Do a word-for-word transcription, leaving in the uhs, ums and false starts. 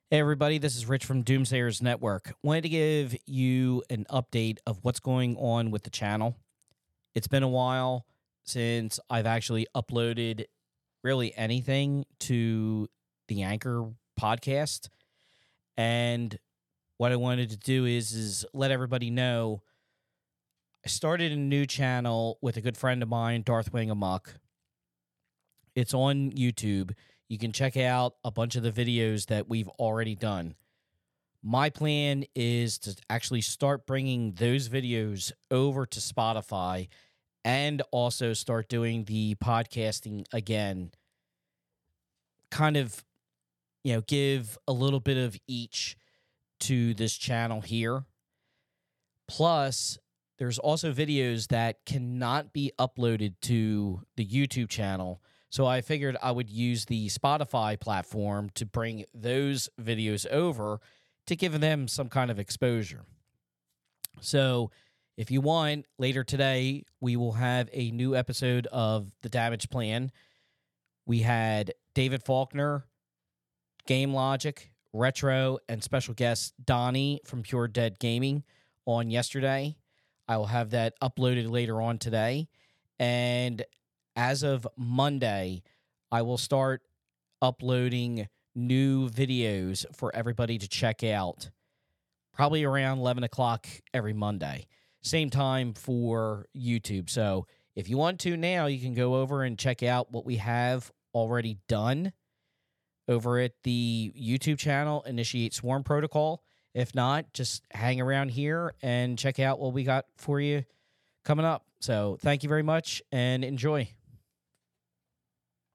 Hey, everybody, this is Rich from Doomsayers Network. Wanted to give you an update of what's going on with the channel. It's been a while since I've actually uploaded really anything to the Anchor podcast. And what I wanted to do is, is let everybody know I started a new channel with a good friend of mine, Darthwing Amok. It's on YouTube. You can check out a bunch of the videos that we've already done. My plan is to actually start bringing those videos over to Spotify and also start doing the podcasting again. Kind of, you know, give a little bit of each to this channel here. Plus, there's also videos that cannot be uploaded to the YouTube channel. So I figured I would use the Spotify platform to bring those videos over to give them some kind of exposure. So if you want, later today, we will have a new episode of The Damage Plan. We had David Faulkner, Game Logic, Retro, and special guest Donnie from Pure Dead Gaming on yesterday. I will have that uploaded later on today. And as of Monday, I will start uploading new videos for everybody to check out, probably around eleven o'clock every Monday. Same time for YouTube. So if you want to now, you can go over and check out what we have already done over at the YouTube channel, Initiate Swarm Protocol. If not, just hang around here and check out what we got for you coming up. So thank you very much and enjoy.